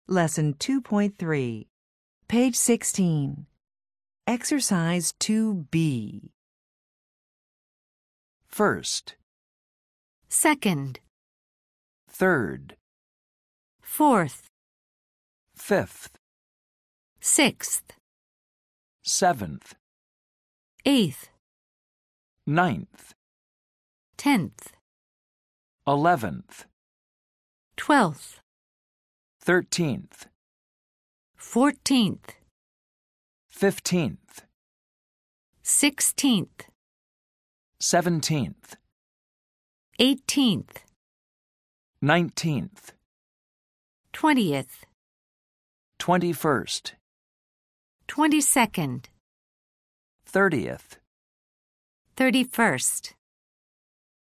Lesson 2.3, page 16. Exercise 2B. First, second, third, fourth, fifth, sixth, seventh, eighth, ninth, 10th, 11th, 12th, 13th, 14th, 15th, 16th, 17th, 18th, 19th, 20th, 21st, 22nd, 30th, 31st.